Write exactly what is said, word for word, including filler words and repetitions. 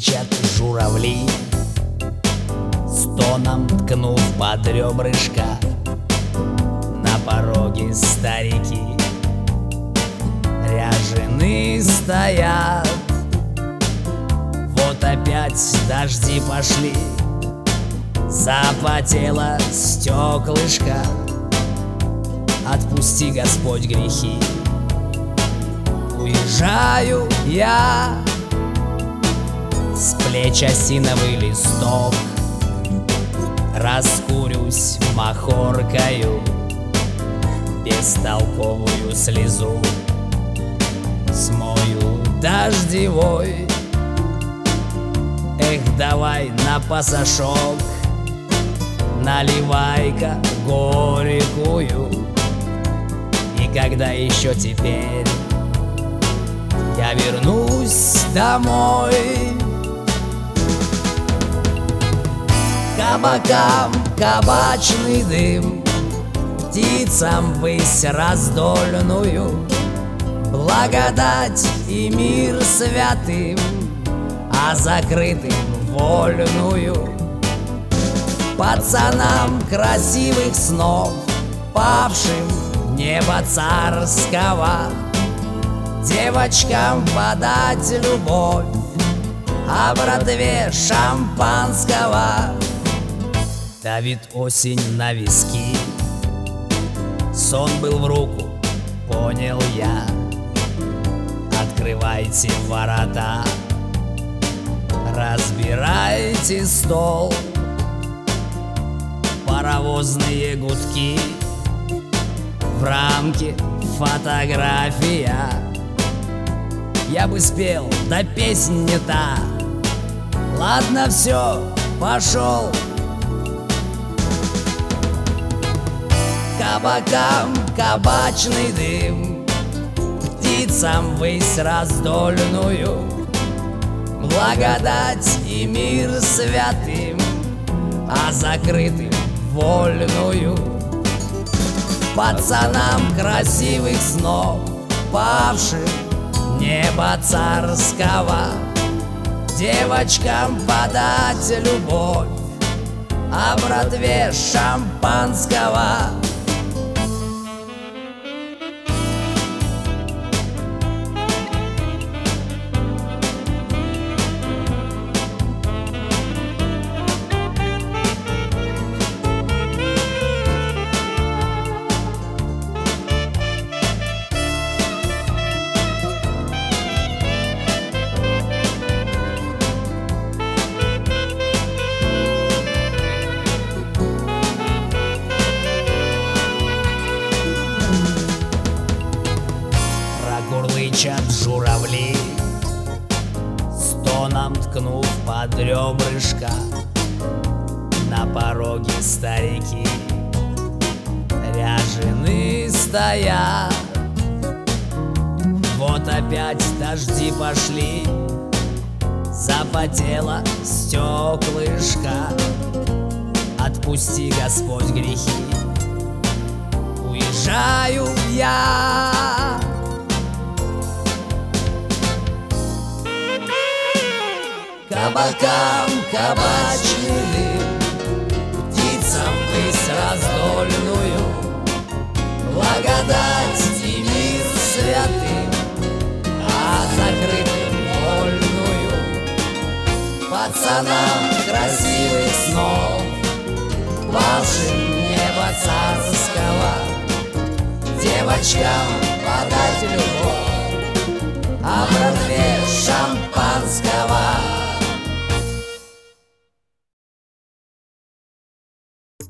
Кричат журавли, стоном ткнув под ребрышко. На пороге старики ряженые стоят. Вот опять дожди пошли, запотело стеклышко. Отпусти, Господь, грехи. Уезжаю я, с плеч осиновый листок. Раскурюсь махоркою, бестолковую слезу смою дождевой. Эх, давай на пасашок, наливай-ка горькую. И когда еще теперь я вернусь домой? Кабакам кабачный дым, птицам высь раздольную, благодать и мир святым, а закрытым вольную. Пацанам красивых снов, павшим в небо царского, девочкам подать любовь, а братве шампанского. Давит осень на виски, сон был в руку, понял я. Открывайте ворота, разбирайте стол. Паровозные гудки, в рамке фотография. Я бы спел, да песня не та. Ладно, все, пошел. Кабакам кабачный дым, птицам высь раздольную, благодать и мир святым, а закрытым вольную. Пацанам красивых снов, павшим небо царского, девочкам подать любовь, а братве шампанского. Курлычат журавли, стоном ткнув под ребрышко. На пороге старики ряженые стоят. Вот опять дожди пошли, запотело стеклышко. Отпусти, Господь, грехи. Уезжаю я. Кабакам кабачный дым, птицам высь раздольную, благодать и мир святым, а закрытым вольную. Пацанам красивых снов, павшим небо царского, девочкам подать любовь, а братве шампанского.